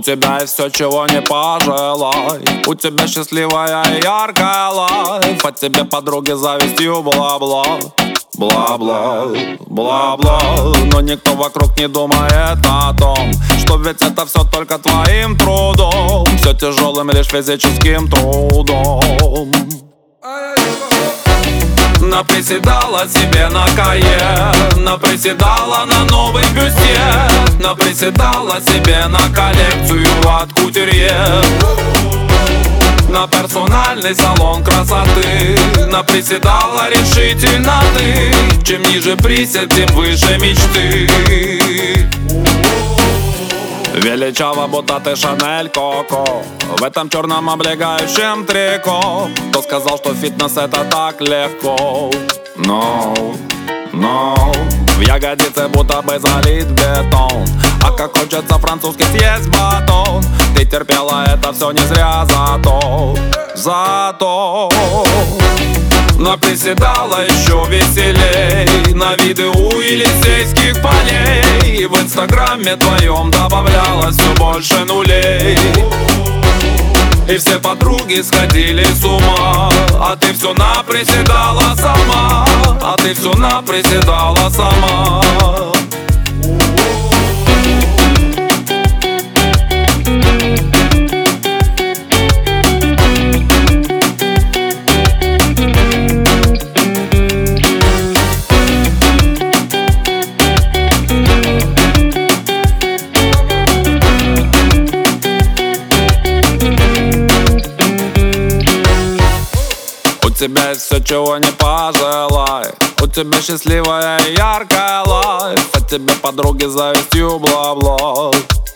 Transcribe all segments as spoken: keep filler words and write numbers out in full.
тебя есть все, чего не пожелай. У тебя счастливая и яркая лайф. От тебе подруги завистью бла-бла. Бла-бла, бла-бла. Но никто вокруг не думает о том, что ведь это все только твоим трудом. Все тяжелым лишь физическим трудом. Наприседала себе на кае, наприседала на новый бюстье, наприседала себе на коллекцию от кутюрье, на персональный салон красоты. Наприседала решительно ты. Чем ниже присед, тем выше мечты. Величава, будто ты Шанель Коко, в этом черном облегающем трико. Кто сказал, что фитнес это так легко? No, no. В ягодице будто бы залит бетон. А как хочется французский съесть батон. Ты терпела это все не зря, зато, зато наприседала еще веселей на виды у Елисейских полей. В инстаграме твоем добавлялось все больше нулей. И все подруги сходили с ума, а ты все наприседала сама, а ты все наприседала сама. У тебя есть все, чего не пожелай. У тебя счастливая и яркая лайф. От тебя подруги завистью бла-бла.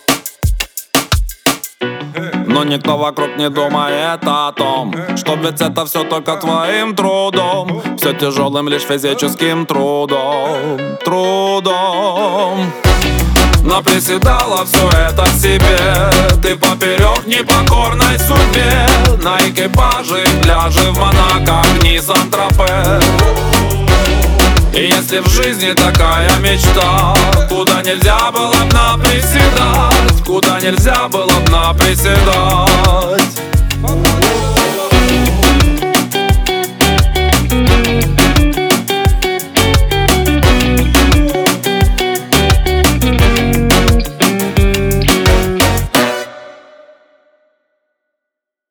Но никто вокруг не думает о том, что ведь это все только твоим трудом. Все тяжелым лишь физическим трудом. Трудом. Наприседала все это себе ты поперек непокорной судьбе. На экипаже и пляже в Монако, огни Сан-Тропе. И если в жизни такая мечта, куда нельзя было б наприседать, куда нельзя было б наприседать.